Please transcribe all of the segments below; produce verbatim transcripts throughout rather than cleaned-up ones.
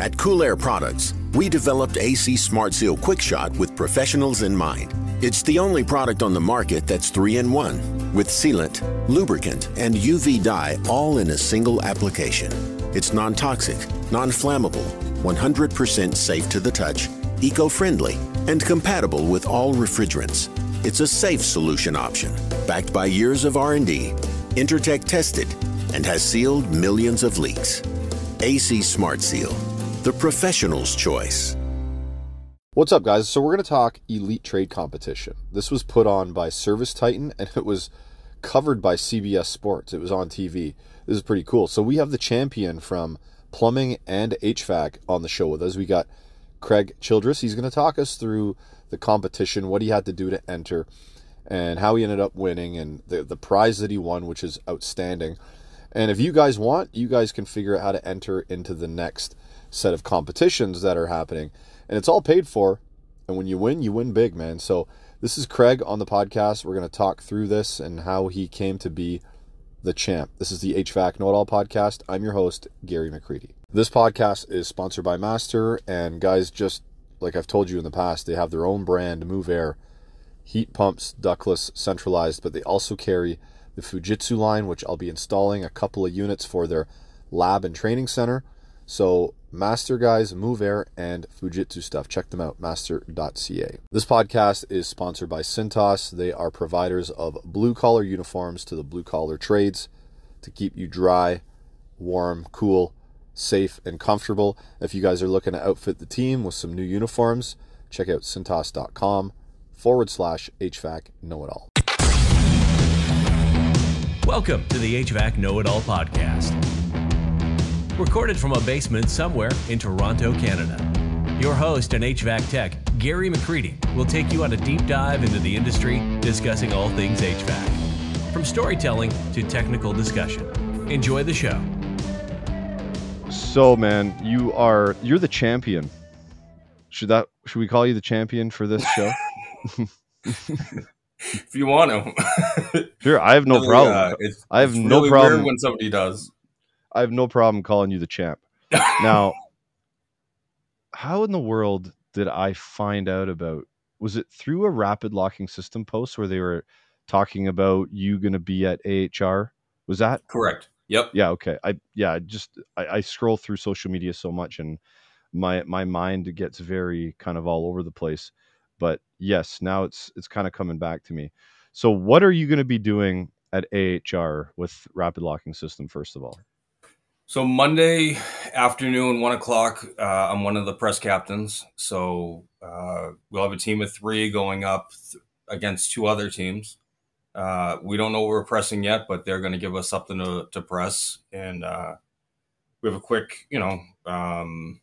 At Cool Air Products, we developed A C Smart Seal Quick Shot with professionals in mind. It's the only product on the market that's three in one, with sealant, lubricant, and U V dye all in a single application. It's non-toxic, non-flammable, one hundred percent safe to the touch, eco-friendly, and compatible with all refrigerants. It's a safe solution option, backed by years of R and D, Intertech tested, and has sealed millions of leaks. A C Smart Seal, the professional's choice. What's up, guys? So we're going to talk Elite Trade Competition. This was put on by Service Titan, and it was covered by C B S Sports. It was on T V. This is pretty cool. So we have the champion from plumbing and H V A C on the show with us. We got Craig Childress. He's going to talk us through the competition, what he had to do to enter, and how he ended up winning, and the, the prize that he won, which is outstanding. And if you guys want, you guys can figure out how to enter into the next set of competitions that are happening. And it's all paid for. And when you win, you win big, man. So this is Craig on the podcast. We're going to talk through this and how he came to be the champ. This is the H V A C Know It All podcast. I'm your host, Gary McCready. This podcast is sponsored by Master. And guys, just like I've told you in the past, they have their own brand, Move Air, heat pumps, ductless, centralized, but they also carry the Fujitsu line, which I'll be installing a couple of units for their lab and training center. So Master, guys, Move Air and Fujitsu stuff. Check them out, master dot c a. This podcast is sponsored by Cintas. They are providers of blue-collar uniforms to the blue-collar trades to keep you dry, warm, cool, safe, and comfortable. If you guys are looking to outfit the team with some new uniforms, check out cintas.com forward slash HVAC Know It All. Welcome to the H V A C Know It All podcast. Recorded from a basement somewhere in Toronto, Canada. Your host and H V A C tech, Gary McCready, will take you on a deep dive into the industry, discussing all things H V A C. From storytelling to technical discussion. Enjoy the show. So, man, you are you're the champion. Should that should we call you the champion for this show? If you want to. Sure, I have no really, problem. Uh, it's, I have it's no really problem weird when somebody does. I have no problem calling you the champ. Now, how in the world did I find out about? Was it through a rapid locking system post where they were talking about you going to be at A H R? Was that correct? Yep. Yeah. Okay. I yeah. I just I, I scroll through social media so much, and my my mind gets very kind of all over the place. But yes, now it's it's kind of coming back to me. So, what are you going to be doing at A H R with rapid locking system? First of all. So Monday afternoon, one o'clock, uh, I'm one of the press captains. So uh, we'll have a team of three going up th- against two other teams. Uh, we don't know what we're pressing yet, but they're going to give us something to, to press. And uh, we have a quick, you know, um,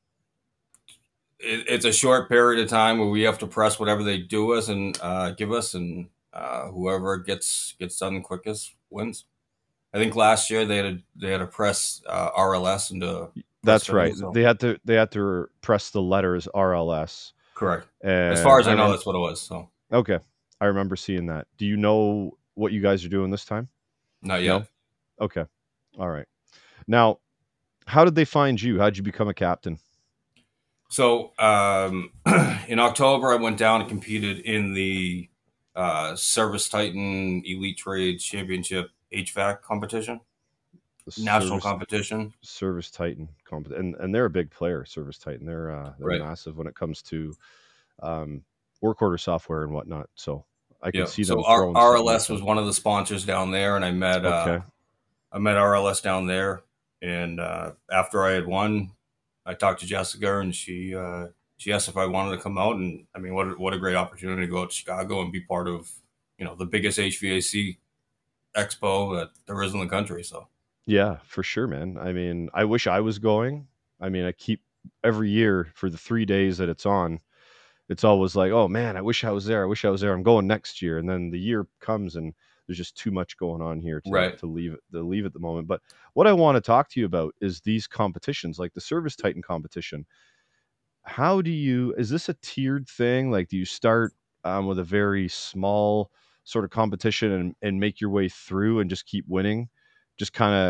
it, it's a short period of time where we have to press whatever they do us and uh, give us. And uh, whoever gets gets done quickest wins. I think last year they had a, they had to press uh, R L S into. That's right. So. They had to they had to press the letters R L S. Correct. And as far as I, I know, remember, that's what it was. So okay, I remember seeing that. Do you know what you guys are doing this time? Not yet. No? Okay. All right. Now, how did they find you? How did you become a captain? So um, in October, I went down and competed in the uh, Service Titan Elite Trade Championship H V A C competition, the national Service, competition. Service Titan compet, and and they're a big player. Service Titan, they're uh, they're right. massive when it comes to um, work order software and whatnot. So I can yeah. see them. So R- RLS was one of the sponsors down there, and I met okay. uh, I met R L S down there, and uh, after I had won, I talked to Jessica, and she uh, she asked if I wanted to come out, and I mean, what a, what a great opportunity to go out to Chicago and be part of, you know, the biggest H V A C expo that there is in the country. So yeah, for sure, man. I mean, I wish I was going. I mean, I keep every year for the three days that it's on, it's always like, oh man, I wish I was there. I wish I was there. I'm going next year. And then the year comes and there's just too much going on here to, right. to leave it to leave at the moment. But what I want to talk to you about is these competitions, like the Service Titan competition. How do you, is this a tiered thing? Like, do you start um, with a very small sort of competition and, and make your way through and just keep winning? Just kind of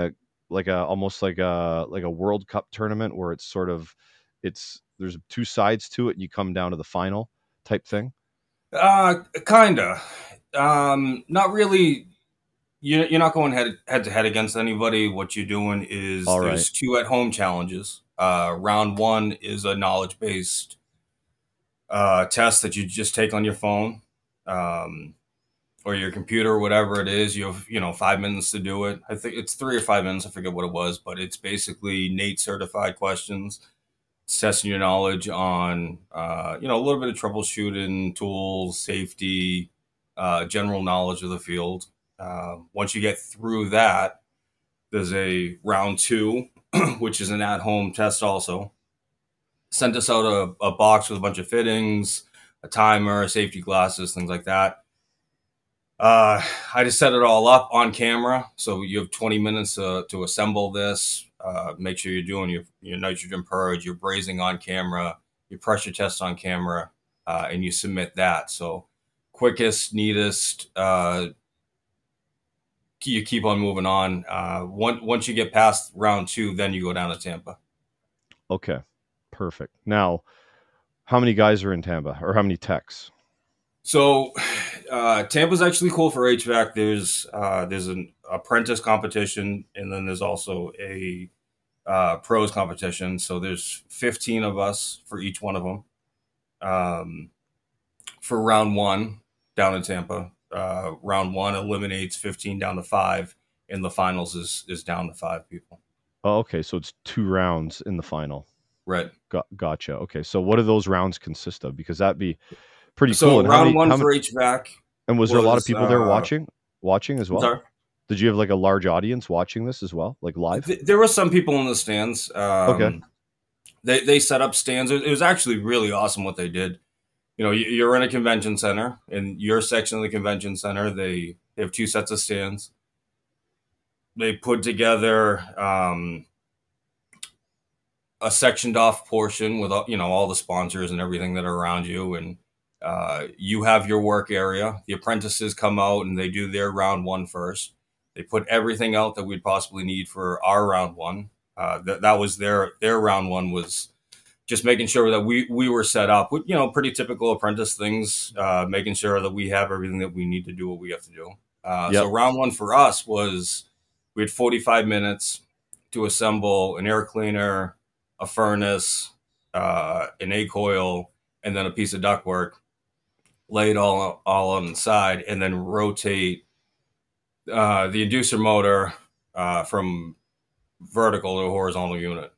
like a almost like a like a World Cup tournament where it's sort of it's there's two sides to it and you come down to the final type thing? Uh, kinda. Um, not really. You you're not going head head to head against anybody. What you're doing is All right. there's two at home challenges. Uh, round one is a knowledge based uh, test that you just take on your phone. Um, or your computer or whatever it is. You have, you know, five minutes to do it. I think it's three or five minutes. I forget what it was, but it's basically NATE certified questions. It's testing your knowledge on, uh, you know, a little bit of troubleshooting, tools, safety, uh, general knowledge of the field. Uh, once you get through that, there's a round two, which is an at-home test also. Sent us out a, a box with a bunch of fittings, a timer, safety glasses, things like that. Uh, I just set it all up on camera. So you have twenty minutes uh, to assemble this. Uh, make sure you're doing your, your nitrogen purge, your brazing on camera, your pressure test on camera, uh, and you submit that. So quickest, neatest, uh, you keep on moving on. Uh, once, once you get past round two, then you go down to Tampa. Okay, perfect. Now, how many guys are in Tampa, or how many techs? So, uh, Tampa's actually cool for H V A C. There's uh, there's an apprentice competition, and then there's also a uh, pros competition. So there's fifteen of us for each one of them. Um, for round one down in Tampa, uh, round one eliminates fifteen down to five, and the finals is is down to five people. Oh, okay, so it's two rounds in the final. Right. Got, gotcha. Okay, so what do those rounds consist of? Because that'd be pretty So cool. And round how many, one how for many, H V A C. and was, was there a lot of was, people there uh, watching, watching as well? Sorry? Did you have like a large audience watching this as well, like live? Th- There were some people in the stands. Um, Okay. They they set up stands. It was actually really awesome what they did. You know, you- you're in a convention center. In your section of the convention center, they, they have two sets of stands. They put together um, a sectioned off portion with, you know, all the sponsors and everything that are around you. And uh, you have your work area. The apprentices come out and they do their round one first. They put everything out that we'd possibly need for our round one. Uh, that that was their their round one was just making sure that we we were set up with, you know, pretty typical apprentice things, uh, making sure that we have everything that we need to do what we have to do. Uh, Yep. So round one for us was we had forty-five minutes to assemble an air cleaner, a furnace, uh, an A coil, and then a piece of ductwork. Lay it all all on the side, and then rotate uh, the inducer motor uh, from vertical to horizontal unit.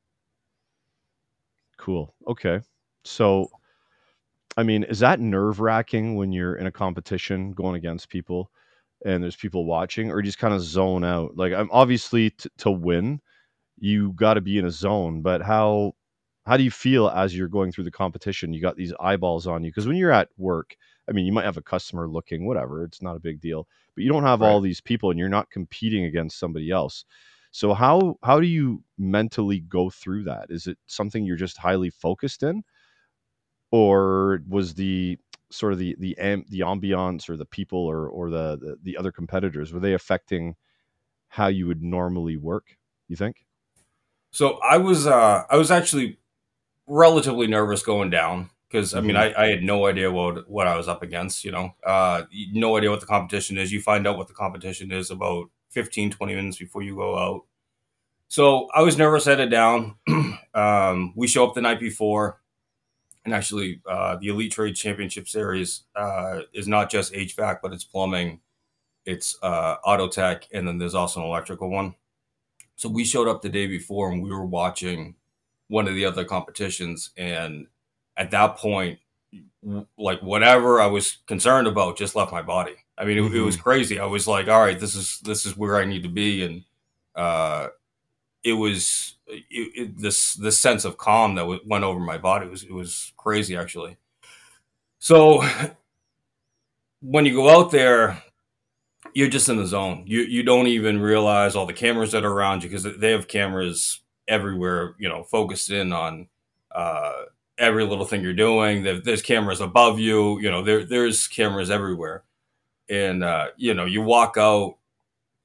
Cool. Okay. So, I mean, is that nerve wracking when you're in a competition going against people and there's people watching, or you just kind of zone out? Like, I'm obviously t- to win, you got to be in a zone, but how, how do you feel as you're going through the competition? You got these eyeballs on you. Cause when you're at work, I mean, you might have a customer looking, whatever, it's not a big deal, but you don't have all Right. these people and you're not competing against somebody else. So how, how do you mentally go through that? Is it something you're just highly focused in? Or was the sort of the the am, the ambiance or the people or or the, the the other competitors, were they affecting how you would normally work, you think? So I was uh, I was actually relatively nervous going down because I mean Hmm. I, I had no idea what what I was up against. You know, uh, no idea what the competition is. You find out what the competition is about fifteen, twenty minutes before you go out. So I was nervous, headed down. um, we show up the night before, and actually uh, the Elite Trade Championship Series uh, is not just H V A C, but it's plumbing, it's uh, auto tech, and then there's also an electrical one. So we showed up the day before and we were watching one of the other competitions. And at that point, w- like whatever I was concerned about just left my body. I mean, it, it was Hmm. crazy. I was like, all right, this is, this is where I need to be. And uh, it was it, it, this, this sense of calm that w- went over my body. It was, it was crazy actually. So when you go out there, you're just in the zone. You you don't even realize all the cameras that are around you because they have cameras everywhere, you know, focused in on uh, every little thing you're doing. There, there's cameras above you. You know, there there's cameras everywhere. And uh, you know, you walk out,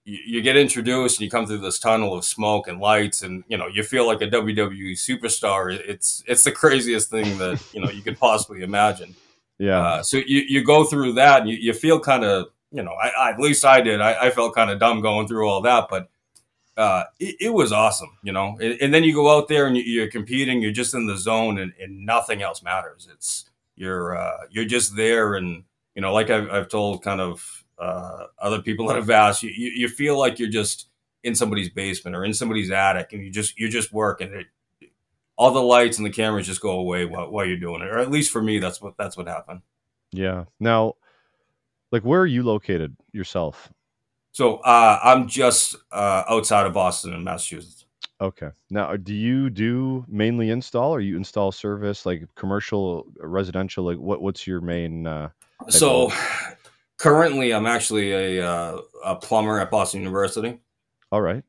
you, you get introduced and you come through this tunnel of smoke and lights, and you know you feel like a W W E superstar. It's it's the craziest thing that you know you could possibly imagine. Yeah. Uh, so you, you go through that, and you, you feel kind of, you know, I, I, at least I did. I, I felt kind of dumb going through all that, but uh, it, it was awesome, you know. And, and then you go out there and you, you're competing. You're just in the zone, and, and nothing else matters. It's you're uh, you're just there, and you know, like I've, I've told kind of uh, other people that have asked, you, you you feel like you're just in somebody's basement or in somebody's attic, and you just you're just working. It, all the lights and the cameras just go away while, while you're doing it, or at least for me, that's what that's what happened. Yeah. Now, like, where are you located yourself? So uh, I'm just uh, outside of Boston in Massachusetts. Okay. Now, do you do mainly install, or you install service, like commercial, residential? Like, what what's your main? Uh, so of... currently, I'm actually a uh, a plumber at Boston University. All right.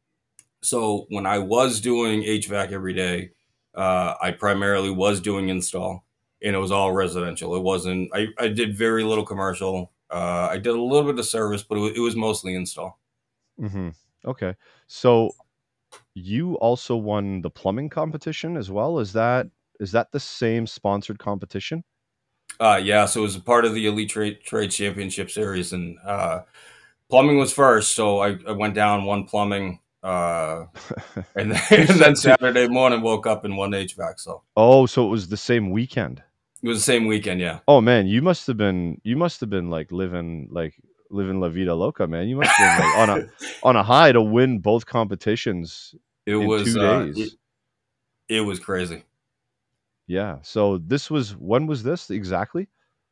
So when I was doing H V A C every day, uh, I primarily was doing install, and it was all residential. It wasn't. I, I did very little commercial. Uh, I did a little bit of service, but it was, it was mostly install. Mm-hmm. Okay. So you also won the plumbing competition as well. Is that is that the same sponsored competition? Uh, yeah. So it was a part of the Elite Trade Trade Championship Series, and uh, plumbing was first. So I, I went down, won plumbing. Uh, and then, and then Saturday morning woke up and won H V A C. So oh, so it was the same weekend. It was the same weekend, yeah. Oh man, you must have been you must have been like living like living La Vida Loca, man. You must have been like on a on a high to win both competitions. It in was two uh, days. It, it was crazy. Yeah. So this was when was this exactly?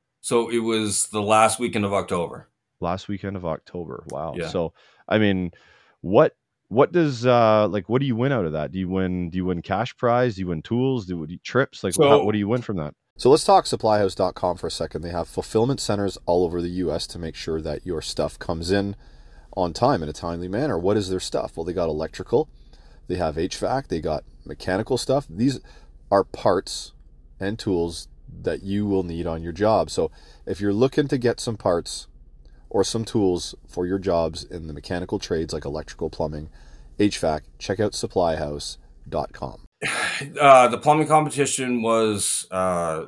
So it was the last weekend of October. Last weekend of October. Wow. Yeah. So I mean, what What does uh like what do you win out of that? Do you win do you win cash prize? Do you win tools? Do you trips? Like so, how, what do you win from that? So let's talk supply house dot com for a second. They have fulfillment centers all over the U S to make sure that your stuff comes in on time in a timely manner. What is their stuff? Well, they got electrical, they have H V A C, they got mechanical stuff. These are parts and tools that you will need on your job. So if you're looking to get some parts or some tools for your jobs in the mechanical trades like electrical, plumbing, H V A C, check out supply house dot com. Uh, the plumbing competition was uh,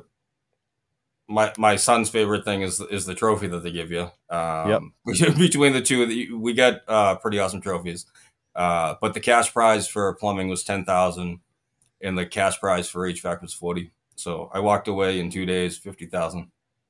my my son's favorite thing is is the trophy that they give you. Um, yep. Between the two, we get uh, pretty awesome trophies. Uh, but the cash prize for plumbing was ten thousand, and the cash prize for H V A C was forty. So I walked away in two days, fifty thousand.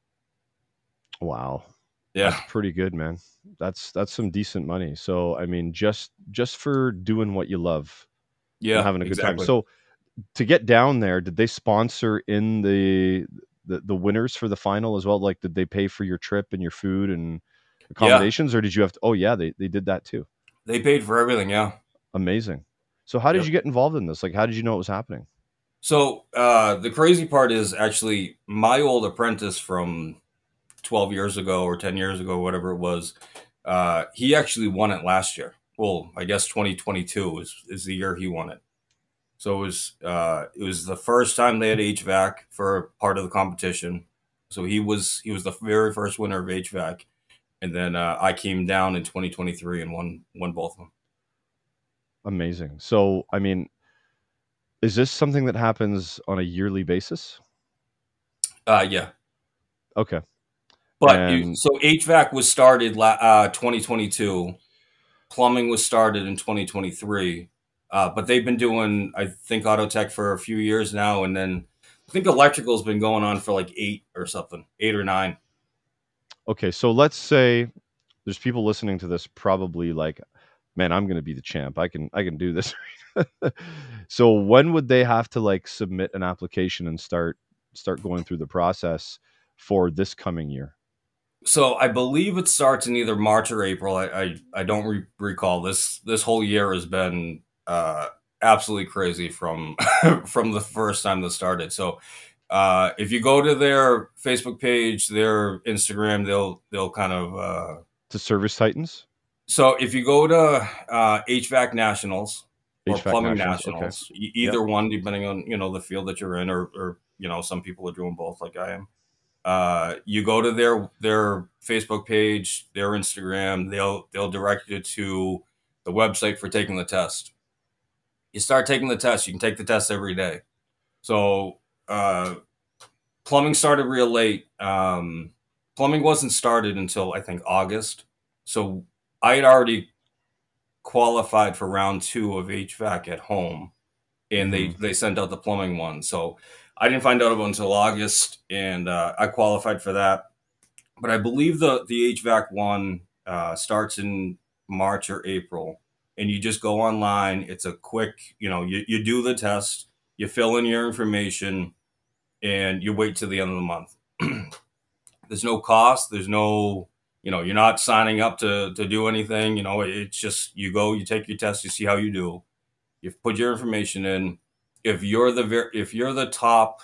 Wow. Yeah, that's pretty good, man. That's that's some decent money. So I mean, just just for doing what you love, yeah, and having a good exactly. time. So to get down there, did they sponsor in the, the the winners for the final as well? Like, did they pay for your trip and your food and accommodations, yeah. or did you have to? Oh yeah, they they did that too. They paid for everything. Yeah, amazing. So how did yep. you get involved in this? Like, how did you know it was happening? So uh, the crazy part is actually my old apprentice from twelve years ago or ten years ago, whatever it was, uh, he actually won it last year. Well, I guess twenty twenty-two is, is the year he won it. So it was uh, it was the first time they had H V A C for part of the competition. So he was he was the very first winner of H V A C, and then uh, I came down in twenty twenty-three and won won both of them. Amazing. So I mean, is this something that happens on a yearly basis? Uh, yeah. Okay. But and... you, so H V A C was started uh, twenty twenty-two. Plumbing was started in twenty twenty-three. Uh, but they've been doing, I think, Auto Tech for a few years now. And then I think electrical has been going on for like eight or something, eight or nine. Okay. So let's say there's people listening to this probably like, man, I'm going to be the champ. I can, I can do this. So when would they have to like submit an application and start, start going through the process for this coming year? So I believe it starts in either March or April. I I, I don't re- recall. This this whole year has been uh, absolutely crazy from from the first time that started. So uh, if you go to their Facebook page, their Instagram, they'll they'll kind of uh, to Service Titans. So if you go to uh, H V A C Nationals or H V A C Plumbing Nationals, Nationals, okay. either yep. one, depending on you know the field that you're in, or or you know some people are doing both, like I am. Uh, you go to their their Facebook page, their Instagram. They'll they'll direct you to the website for taking the test. You start taking the test. You can take the test every day. So uh, plumbing started real late. Um, plumbing wasn't started until I think August. So I had already qualified for round two of H V A C at home, and Mm-hmm. they they sent out the plumbing one. So I didn't find out about it until August, and uh, I qualified for that. But I believe the the H V A C one uh, starts in March or April, and you just go online. It's a quick, you know, you, you do the test, you fill in your information, and you wait till the end of the month. There's no cost. There's no, you know, you're not signing up to to do anything. You know, it's just you go, you take your test, you see how you do. You put your information in. If you're the ver- if you're the top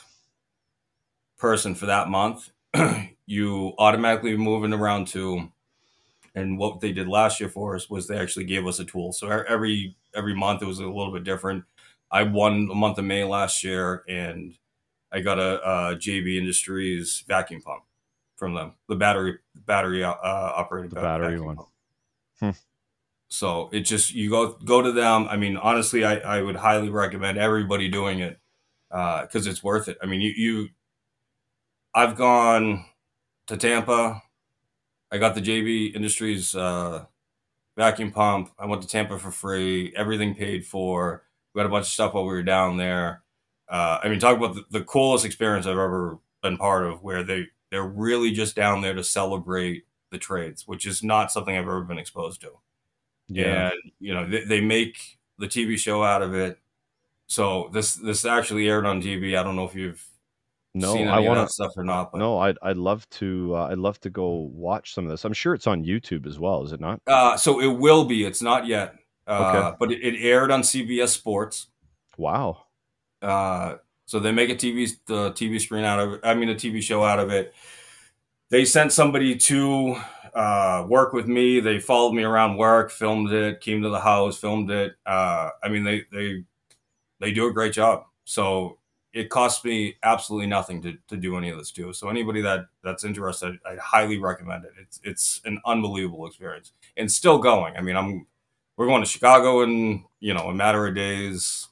person for that month, you automatically move into round two. And what they did last year for us was they actually gave us a tool. So e- every every month it was a little bit different. I won the month of May last year, and I got a, a J B Industries vacuum pump from them, the battery battery uh, operated The va- battery vacuum one. pump. Hmm. So it just you go go to them. I mean, honestly, I, I would highly recommend everybody doing it because uh, it's worth it. I mean, you you I've gone to Tampa. I got the J B Industries uh, vacuum pump. I went to Tampa for free. Everything paid for. We got a bunch of stuff while we were down there. Uh, I mean, talk about the, the coolest experience I've ever been part of, where they they're really just down there to celebrate the trades, which is not something I've ever been exposed to. Yeah. And you know, they, they make the T V show out of it. So this this actually aired on T V. I don't know if you've No, seen I any of want that to. stuff or not, but No, I'd I'd love to. Uh, I'd love to go watch some of this. I'm sure it's on YouTube as well, is it not? uh, so it will be. It's not yet, Okay. uh, but it, it aired on C B S Sports. Wow. Uh, so they make a T V the T V screen out of it. I mean, a T V show out of it. They sent somebody to uh, work with me. They followed me around work, filmed it, came to the house, filmed it. Uh, I mean, they they they do a great job. So it costs me absolutely nothing to, to do any of this too. So anybody that that's interested, I highly recommend it. It's it's an unbelievable experience and still going. I mean, I'm we're going to Chicago in you know a matter of days.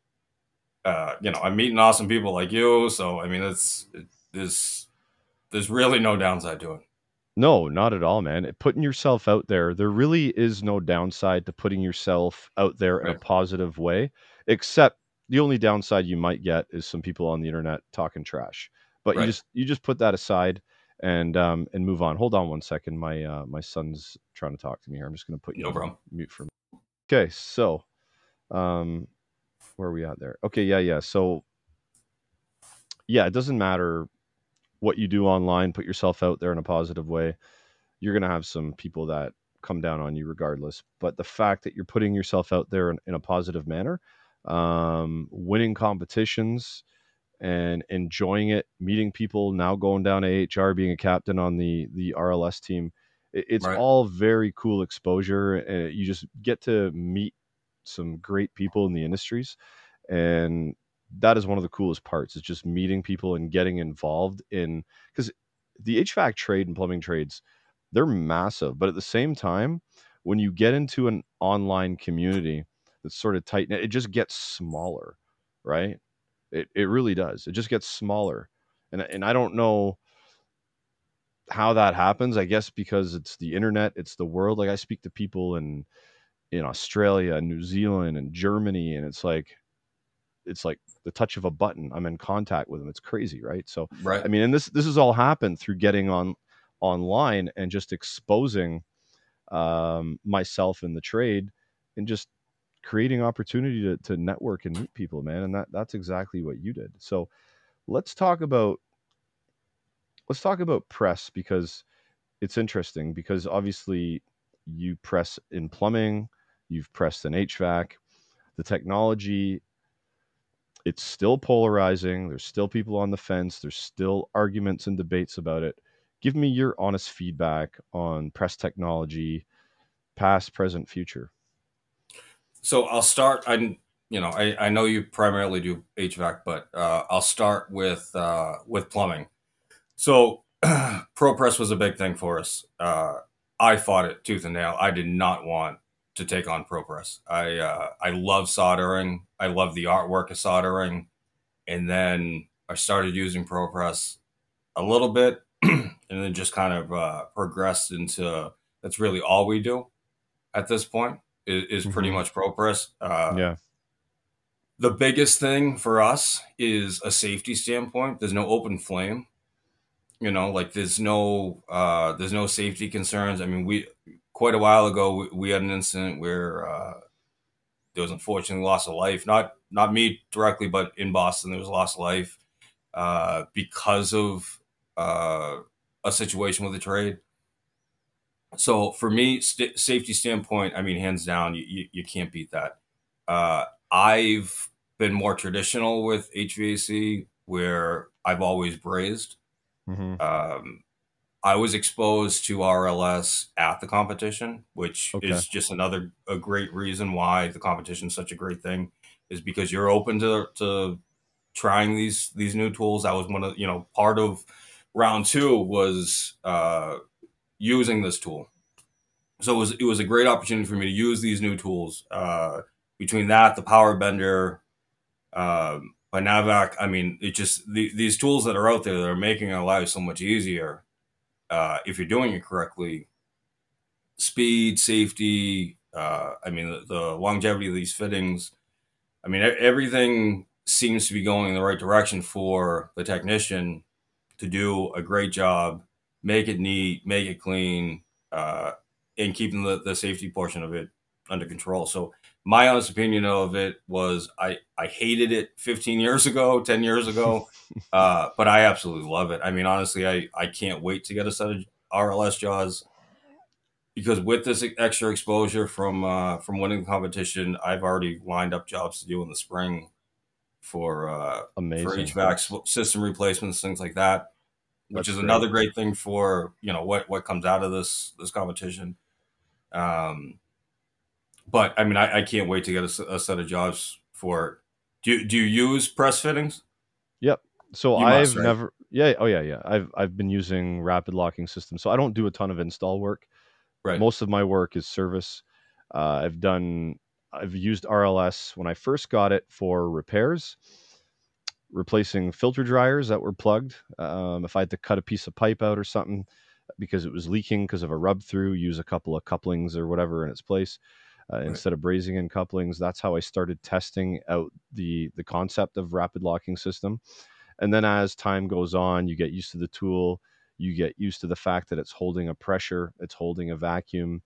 Uh, you know, I'm meeting awesome people like you. So I mean, it's it, there's there's really no downside to it. No, not at all, man. Putting yourself out there, there really is no downside to putting yourself out there in a Right. positive way, except the only downside you might get is some people on the internet talking trash. But you Right. just you just put that aside and um and move on. Hold on one second. My uh my son's trying to talk to me here. I'm just going to put you No on problem. mute for a minute. Okay, so um where are we at there? Okay, yeah, yeah. So yeah, it doesn't matter what you do online, put yourself out there in a positive way. You're going to have some people that come down on you regardless. But the fact that you're putting yourself out there in, in a positive manner, um, winning competitions and enjoying it, meeting people, now going down to A H R, being a captain on the the R L S team, it, it's Right. all very cool exposure. And you just get to meet some great people in the industries. And that is one of the coolest parts, is just meeting people and getting involved in, because the H V A C trade and plumbing trades, they're massive. But at the same time, when you get into an online community that's sort of tight knit, it just gets smaller, right? It it really does. It just gets smaller. And and I don't know how that happens. I guess because it's the internet, it's the world. Like I speak to people in in Australia and New Zealand and Germany, and it's like it's like the touch of a button. I'm in contact with them. It's crazy, right? So Right. I mean, and this this has all happened through getting on online and just exposing um, myself in the trade and just creating opportunity to, to network and meet people, man. And that that's exactly what you did. So let's talk about let's talk about press, because it's interesting, because obviously you press in plumbing, you've pressed in H V A C, the technology, it's still polarizing. There's still people on the fence. There's still arguments and debates about it. Give me your honest feedback on press technology, past, present, future. So I'll start. I you know I, I know you primarily do H V A C, but uh, I'll start with uh, with plumbing. So ProPress was a big thing for us. Uh, I fought it tooth and nail. I did not want to take on ProPress. I uh, I love soldering. I love the artwork of soldering. And then I started using ProPress a little bit, and then just kind of uh, progressed into that's really all we do at this point is, is pretty Mhm. much ProPress. Uh, Yeah. the biggest thing for us is a safety standpoint. There's no open flame. You know, like there's no uh, there's no safety concerns. I mean, we quite a while ago we, we had an incident where uh, there was unfortunately loss of life. Not not me directly, but in Boston there was loss of life uh, because of uh, a situation with the trade. So for me, st- safety standpoint, I mean, hands down, you, you, you can't beat that. Uh, I've been more traditional with H V A C, where I've always brazed. Mm-hmm. Um, I was exposed to R L S at the competition, which Okay. is just another a great reason why the competition is such a great thing, is because you're open to to trying these these new tools. That was one of you know part of round two was uh, using this tool. So it was it was a great opportunity for me to use these new tools. Uh, between that, the Power Bender, um, by Navac, I mean, it just the, these tools that are out there that are making our lives so much easier uh, if you're doing it correctly. Speed, safety, uh, I mean, the, the longevity of these fittings. I mean, e- everything seems to be going in the right direction for the technician to do a great job, make it neat, make it clean, uh, and keeping the, the safety portion of it under control. So my honest opinion of it was I, I hated it fifteen years ago, ten years ago, uh, but I absolutely love it. I mean, honestly, I, I can't wait to get a set of R L S jaws because with this extra exposure from uh, from winning the competition, I've already lined up jobs to do in the spring for uh, for Amazing. H V A C That's- system replacements, things like that, which That's is great. another great thing for you know what what comes out of this this competition. Um, but I mean, I, I can't wait to get a, s- a set of jobs for it. Do you, do you use press fittings? Yep. So You I've must, right? never, yeah, oh yeah, yeah. I've I've been using rapid locking systems, so I don't do a ton of install work. Right. Most of my work is service. Uh, I've done, I've used R L S when I first got it for repairs, replacing filter dryers that were plugged. Um, if I had to cut a piece of pipe out or something because it was leaking because of a rub through, use a couple of couplings or whatever in its place. Uh, Right. Instead of brazing in couplings, that's how I started testing out the the concept of rapid locking system. And then as time goes on, you get used to the tool, you get used to the fact that it's holding a pressure, it's holding a vacuum.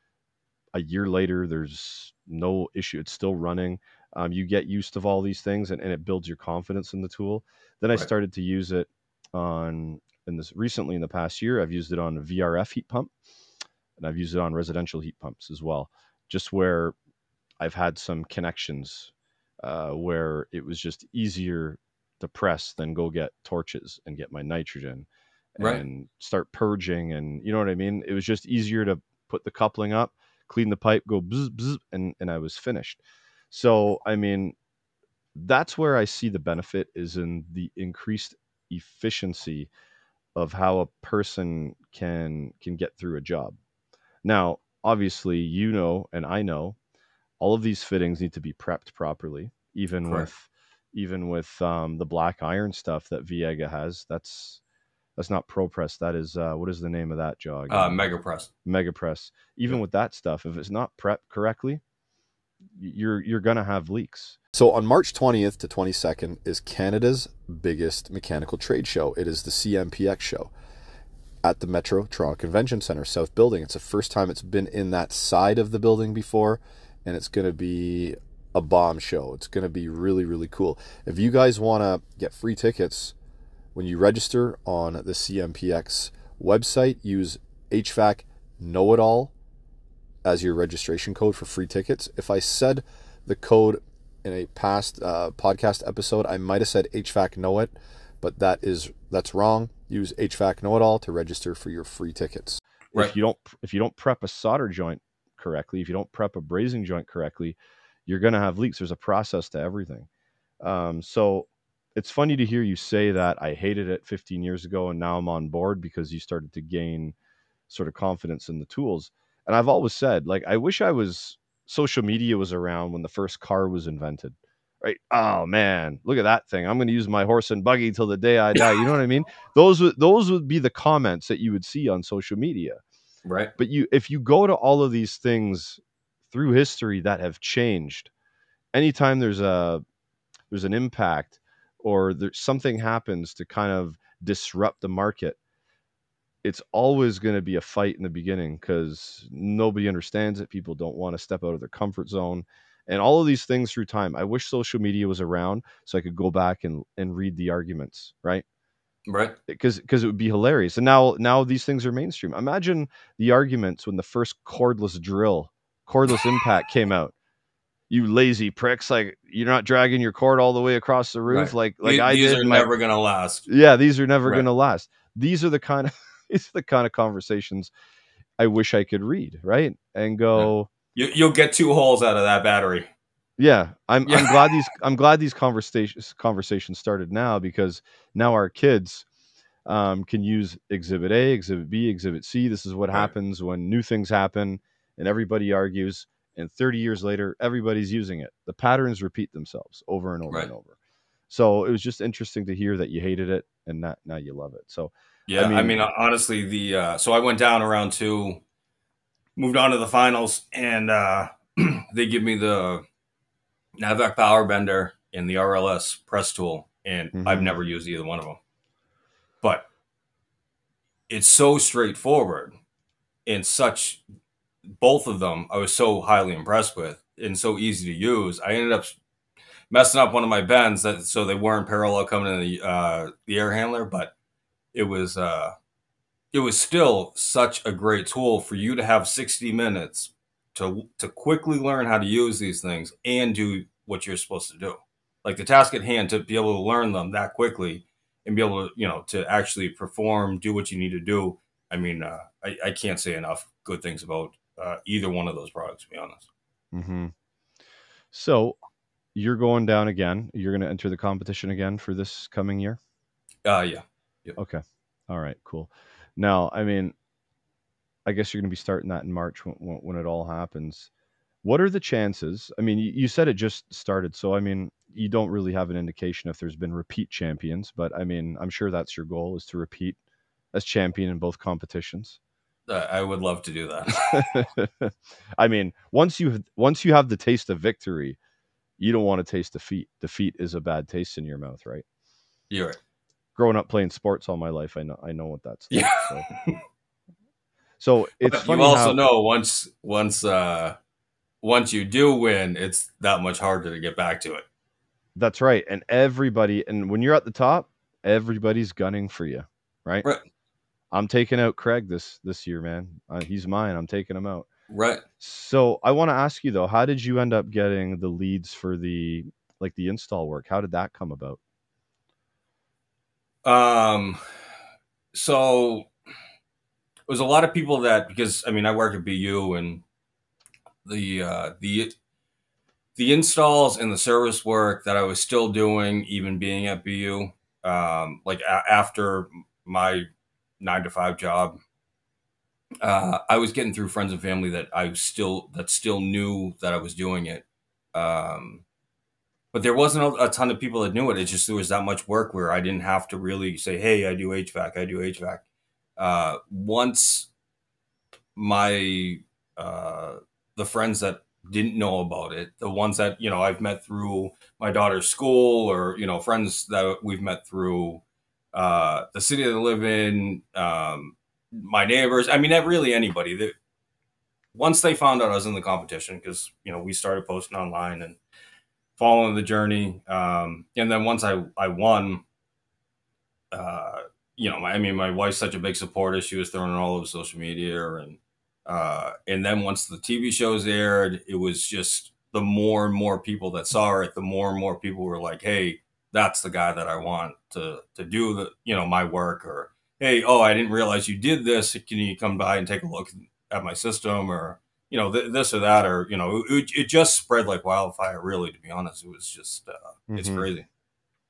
A year later, there's no issue, it's still running. Um, you get used to all these things, and, and it builds your confidence in the tool. Then I Right. started to use it on, in this recently in the past year, I've used it on a V R F heat pump, and I've used it on residential heat pumps as well, just where I've had some connections uh, where it was just easier to press than go get torches and get my nitrogen Right. and start purging. And you know what I mean? It was just easier to put the coupling up, clean the pipe, go bzz, bzz, and, and I was finished. So, I mean, that's where I see the benefit is in the increased efficiency of how a person can can get through a job. Now, obviously, you know, and I know all of these fittings need to be prepped properly, even Correct. with even with um, the black iron stuff that Viega has. That's that's not ProPress. That is uh, what is the name of that jog? Uh, Mega Press. Mega Press. Even Yeah. with that stuff, if it's not prepped correctly, you're you're gonna have leaks. So on March twentieth to twenty-second is Canada's biggest mechanical trade show. It is the C M P X show at the Metro Toronto Convention Center South Building. It's the first time it's been in that side of the building before, and it's going to be a bomb show. It's going to be really, really cool. If you guys want to get free tickets, when you register on the C M P X website, use H V A C Know It All as your registration code for free tickets. If I said the code in a past uh, podcast episode, I might have said H V A C Know It, but that is that's wrong. Use H V A C Know It All to register for your free tickets. Right. If you don't if you don't prep a solder joint correctly, if you don't prep a brazing joint correctly, you're gonna have leaks. There's a process to everything. Um, so it's funny to hear you say that I hated it fifteen years ago and now I'm on board because you started to gain sort of confidence in the tools. And I've always said, like, I wish I was social media was around when the first car was invented. Right? Oh man, look at that thing. I'm going to use my horse and buggy till the day I die. You know what I mean? Those would those would be the comments that you would see on social media. Right. But you if you go to all of these things through history that have changed, anytime there's a there's an impact or there's something happens to kind of disrupt the market, it's always going to be a fight in the beginning because nobody understands it. People don't want to step out of their comfort zone and all of these things through time. I wish social media was around so I could go back and, and read the arguments, right? Right. Because because it would be hilarious. And now now these things are mainstream. Imagine the arguments when the first cordless drill, cordless impact came out. You lazy pricks! Like you're not dragging your cord all the way across the roof, Right. like like these, I these did. are My, never going to last. yeah, these are never Right. going to last. These are the kind of these are the kind of conversations I wish I could read, right? And go, you, you'll get two holes out of that battery. yeah, I'm Yeah. I'm glad these I'm glad these conversations conversations started now because now our kids um, can use Exhibit A, Exhibit B, Exhibit C. This is what Right. happens when new things happen and everybody argues. And thirty years later, everybody's using it. The patterns repeat themselves over and over Right. and over. So it was just interesting to hear that you hated it and now, now you love it. So, Yeah, I mean, I mean, honestly, the uh, so I went down around two, moved on to the finals, and uh, they give me the Navac Power Bender and the R L S press tool, and Mhm. I've never used either one of them. But it's so straightforward and such, both of them I was so highly impressed with and so easy to use. I ended up messing up one of my bends that so they weren't parallel coming in the uh, the air handler, but it was uh, it was still such a great tool for you to have sixty minutes to to quickly learn how to use these things and do what you're supposed to do. Like the task at hand, to be able to learn them that quickly and be able to, you know, to actually perform, do what you need to do. I mean, uh, I, I can't say enough good things about uh, either one of those products, to be honest. Mm-hmm. So you're going down again. You're going to enter the competition again for this coming year? Uh, yeah. Yep. Okay. All right, cool. Now, I mean, I guess you're going to be starting that in March when, when, when it all happens. What are the chances? I mean, you, you said it just started, so I mean, you don't really have an indication if there's been repeat champions, but I mean, I'm sure that's your goal is to repeat as champion in both competitions. Uh, I would love to do that. I mean, once you once you have the taste of victory, you don't want to taste defeat. Defeat is a bad taste in your mouth, right? You're right. Growing up playing sports all my life, I know I know what that's like. Yeah. So, so it's But funny you also how, know once once uh, once you do win, it's that much harder to get back to it. that's right. And everybody, and when you're at the top, everybody's gunning for you, right? Right. I'm taking out Craig this this year, man. Uh, he's mine. I'm taking him out. Right. So I want to ask you though, how did you end up getting the leads for the like the install work? How did that come about? Um, so it was a lot of people that, because I mean, I work at B U, and the uh, the the installs and the service work that I was still doing, even being at B U, um, like a- after my nine to five job, uh, I was getting through friends and family that I still that still knew that I was doing it. Um, but there wasn't a, a ton of people that knew it. It's just there was that much work where I didn't have to really say, "Hey, I do H V A C. I do H V A C." Uh, once my uh, the friends that didn't know about it, the ones that, you know, I've met through my daughter's school, or, you know, friends that we've met through uh, the city that I live in, um, my neighbors. I mean, not really anybody. That once they found out I was in the competition, because, you know, we started posting online and following the journey. Um, and then once I, I won, uh, you know, my, I mean, my wife's such a big supporter. She was throwing it all over social media. And, uh, and then once the T V shows aired, it was just the more and more people that saw it, the more and more people were like, "Hey, that's the guy that I want to, to do the, you know, my work," or, "Hey, oh, I didn't realize you did this. Can you come by and take a look at my system?" Or, you know, th- this or that, or, you know, it, it just spread like wildfire, really, to be honest. It was just, uh, it's Mhm. crazy.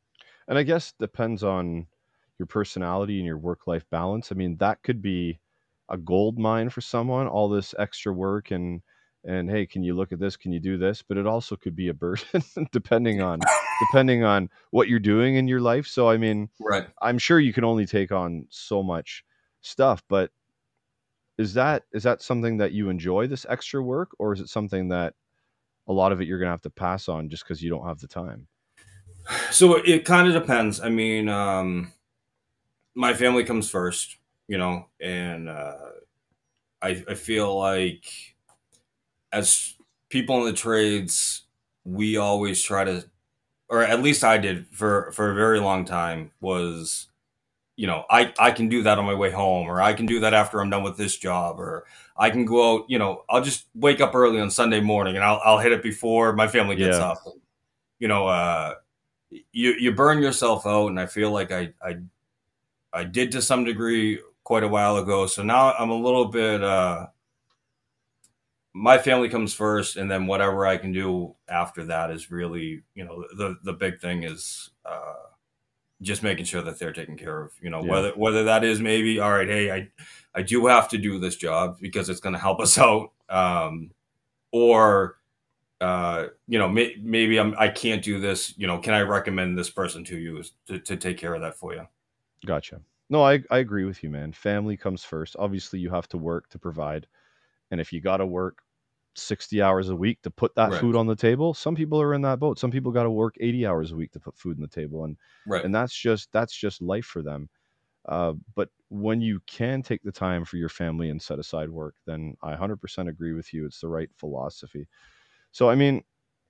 And I guess depends on your personality and your work-life balance. I mean, that could be a gold mine for someone, all this extra work and and hey, can you look at this? Can you do this? But it also could be a burden depending on depending on what you're doing in your life. So I mean, Right. I'm sure you can only take on so much stuff, but is that is that something that you enjoy, this extra work, or is it something that a lot of it you're gonna have to pass on just because you don't have the time? So it kind of depends. I mean, um, my family comes first, you know, and uh, I, I feel like as people in the trades, we always try to, or at least I did for, for a very long time, was, you know, I, I can do that on my way home, or I can do that after I'm done with this job, or I can go out, you know, I'll just wake up early on Sunday morning and I'll, I'll hit it before my family gets Yeah. up. You know, uh, you, you burn yourself out. And I feel like I, I, I did to some degree quite a while ago. So now I'm a little bit, uh, my family comes first, and then whatever I can do after that is really, you know, the, the big thing is, uh, just making sure that they're taken care of, you know, Yeah. whether, whether that is maybe, all right, hey, I, I do have to do this job because it's going to help us out. Um, or, uh, you know, may, maybe I'm, I can't do this, you know, can I recommend this person to you to, to take care of that for you? Gotcha. No, I, I agree with you, man. Family comes first. Obviously, you have to work to provide. And if you got to work sixty hours a week to put that Right. food on the table, some people are in that boat. Some people got to work eighty hours a week to put food on the table. And, Right. and that's just, that's just life for them. Uh, but when you can take the time for your family and set aside work, then I one hundred percent agree with you. It's the right philosophy. So, I mean,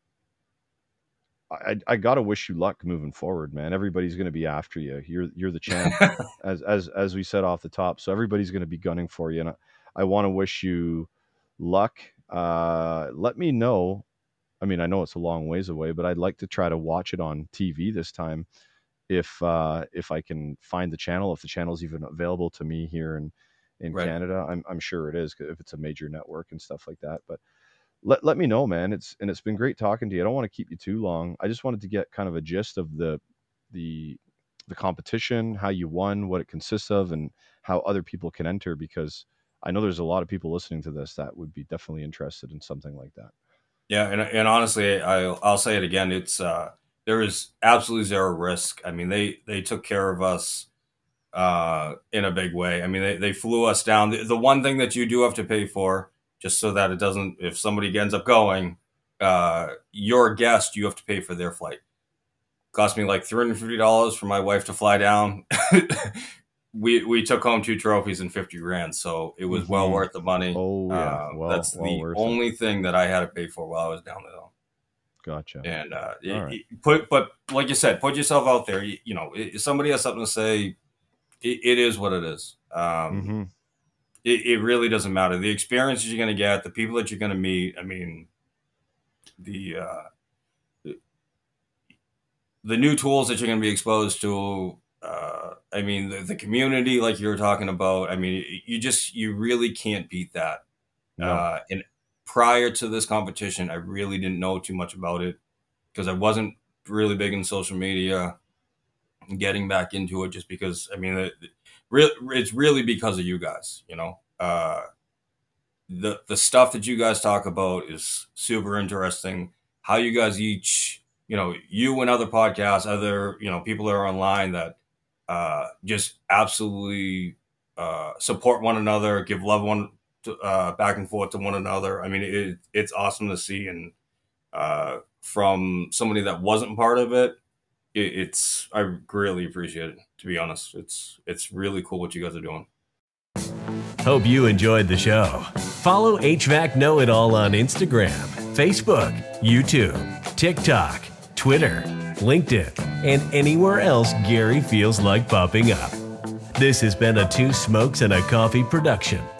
I, I gotta wish you luck moving forward, man. Everybody's gonna be after you. You're you're the champ, as as as we said off the top. So everybody's gonna be gunning for you, and I, I want to wish you luck. Uh, let me know. I mean, I know it's a long ways away, but I'd like to try to watch it on T V this time, if uh, if I can find the channel, if the channel's even available to me here in in Right. Canada. I'm I'm sure it is, if it's a major network and stuff like that. But let let me know, man. It's and it's been great talking to you. I don't want to keep you too long. I just wanted to get kind of a gist of the the the competition, how you won, what it consists of, and how other people can enter, because I know there's a lot of people listening to this that would be definitely interested in something like that. Yeah, and and honestly, I'll I'll say it again. It's uh, there is absolutely zero risk. I mean, they they took care of us uh, in a big way. I mean, they, they flew us down. The, the one thing that you do have to pay for, just so that it doesn't, if somebody ends up going, uh, your guest, you have to pay for their flight. Cost me like three hundred fifty dollars for my wife to fly down. we we took home two trophies and fifty grand, so it was well Mhm. worth the money. Oh yeah, Uh, well, that's well the worth it. only thing that I had to pay for while I was down there, though. Gotcha. And uh, it- All right. it- put, but like you said, put yourself out there. You, you know, if somebody has something to say, it, it is what it is. Um, hmm it, it really doesn't matter. The experiences you're going to get, the people that you're going to meet. I mean, the uh, the new tools that you're going to be exposed to. Uh, I mean, the, the community, like you were talking about. I mean, you just you really can't beat that. No. Uh, and prior to this competition, I really didn't know too much about it because I wasn't really big in social media. Getting back into it just because, I mean, it, it, it's really because of you guys, you know. Uh, the the stuff that you guys talk about is super interesting. How you guys each, you know, you and other podcasts, other, you know, people that are online that uh, just absolutely uh, support one another, give love one to, uh, back and forth to one another. I mean, it, it's awesome to see. And uh, from somebody that wasn't part of it, it, it's I greatly appreciate it. To be honest, it's it's really cool what you guys are doing. Hope you enjoyed the show. Follow H V A C Know It All on Instagram, Facebook, YouTube, TikTok, Twitter, LinkedIn, and anywhere else Gary feels like popping up. This has been a Two Smokes and a Coffee production.